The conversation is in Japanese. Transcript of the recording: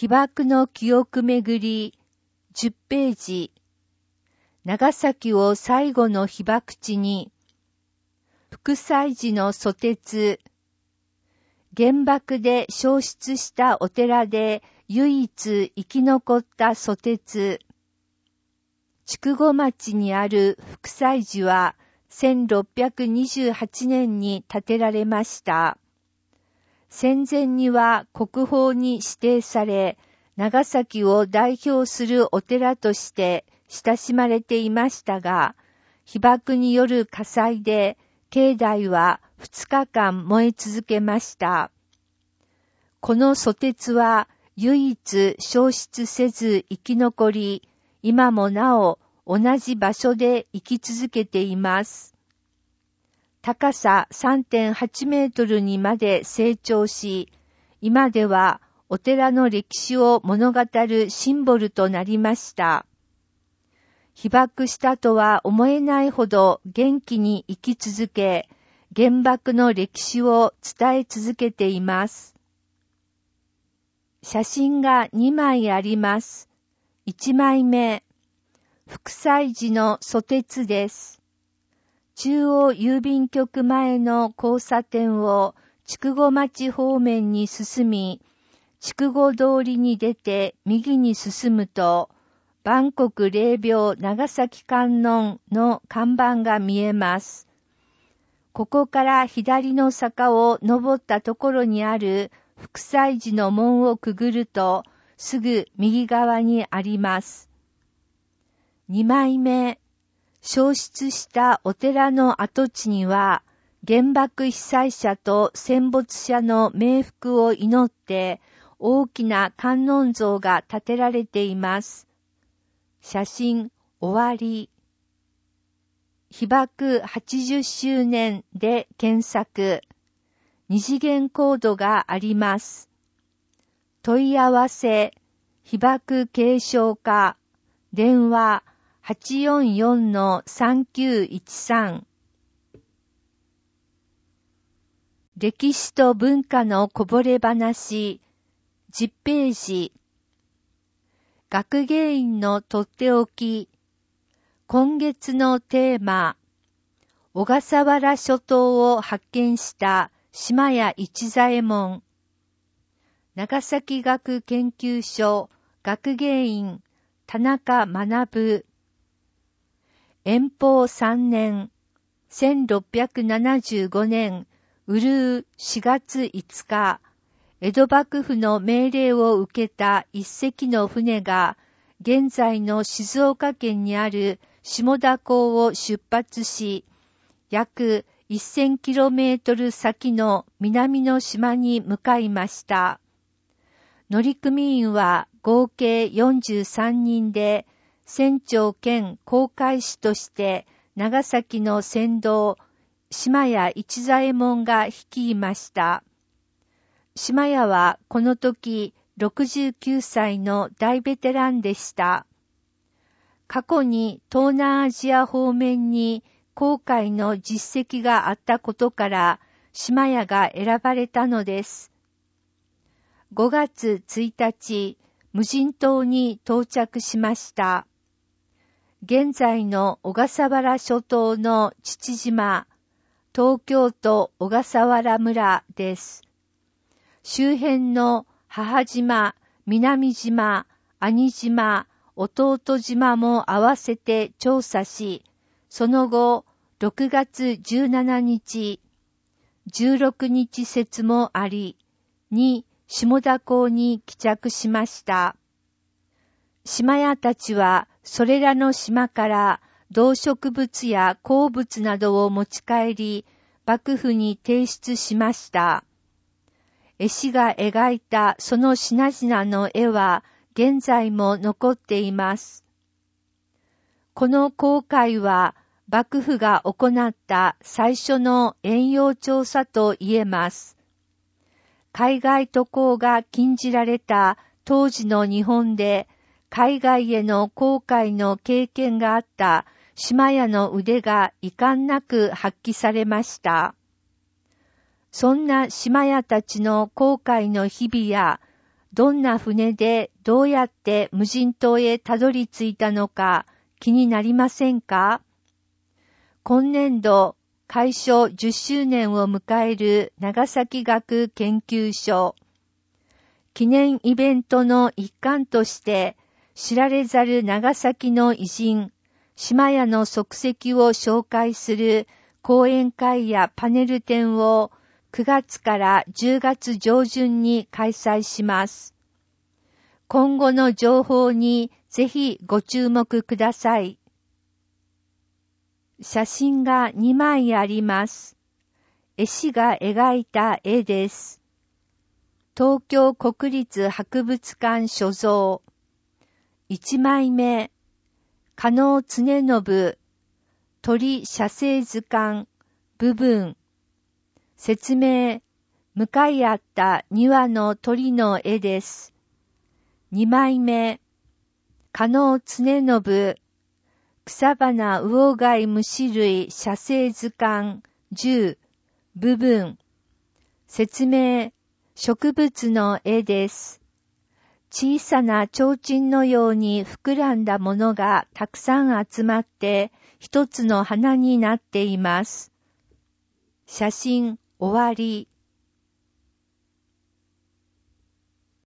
被爆の記憶めぐり10ページ。長崎を最後の被爆地に。副祭寺の蘇鉄。原爆で焼失したお寺で唯一生き残った蘇鉄。筑後町にある副祭寺は1628年に建てられました。戦前には国宝に指定され、長崎を代表するお寺として親しまれていましたが、被爆による火災で境内は2日間燃え続けました。この蘇鉄は唯一焼失せず生き残り、今もなお同じ場所で生き続けています。高さ 3.8 メートルにまで成長し、今ではお寺の歴史を物語るシンボルとなりました。被爆したとは思えないほど元気に生き続け、原爆の歴史を伝え続けています。写真が2枚あります。1枚目、副祭寺の蘇鉄です。中央郵便局前の交差点を筑後町方面に進み、筑後通りに出て右に進むと、万国霊廟長崎観音の看板が見えます。ここから左の坂を登ったところにある副祭寺の門をくぐると、すぐ右側にあります。2枚目、焼失したお寺の跡地には、原爆被災者と戦没者の冥福を祈って、大きな観音像が建てられています。写真終わり。被爆80周年で検索。二次元コードがあります。問い合わせ、被爆継承課、電話 844-3913。歴史と文化のこぼれ話、10ページ。学芸員のとっておき。今月のテーマ、小笠原諸島を発見した島屋市左衛門。長崎学研究所学芸員田中学。延保3年、1675年、うるう4月5日、江戸幕府の命令を受けた一隻の船が、現在の静岡県にある下田港を出発し、約 1000km 先の南の島に向かいました。乗組員は合計43人で、船長兼航海士として長崎の船頭、島屋市左衛門が率いました。島屋はこの時69歳の大ベテランでした。過去に東南アジア方面に航海の実績があったことから島屋が選ばれたのです。5月1日、無人島に到着しました。現在の小笠原諸島の父島、東京都小笠原村です。周辺の母島、南島、兄島、弟島も合わせて調査し、その後、6月17日、16日節もあり、に下田港に帰着しました。島屋たちは、それらの島から動植物や鉱物などを持ち帰り、幕府に提出しました。絵師が描いたその品々の絵は現在も残っています。この航海は幕府が行った最初の遠洋調査と言えます。海外渡航が禁じられた当時の日本で海外への航海の経験があった島屋の腕が遺憾なく発揮されました。そんな島屋たちの航海の日々やどんな船でどうやって無人島へたどり着いたのか気になりませんか？今年度開所10周年を迎える長崎学研究所。記念イベントの一環として知られざる長崎の偉人、島屋の足跡を紹介する講演会やパネル展を9月から10月上旬に開催します。今後の情報にぜひご注目ください。写真が2枚あります。絵師が描いた絵です。東京国立博物館所蔵。1枚目、加納常信、鳥写生図鑑、部分。説明、向かい合った2羽の鳥の絵です。2枚目、加納常信、草花魚貝虫類写生図鑑10部分。説明、植物の絵です。小さな提灯のように膨らんだものがたくさん集まって一つの花になっています。写真終わり。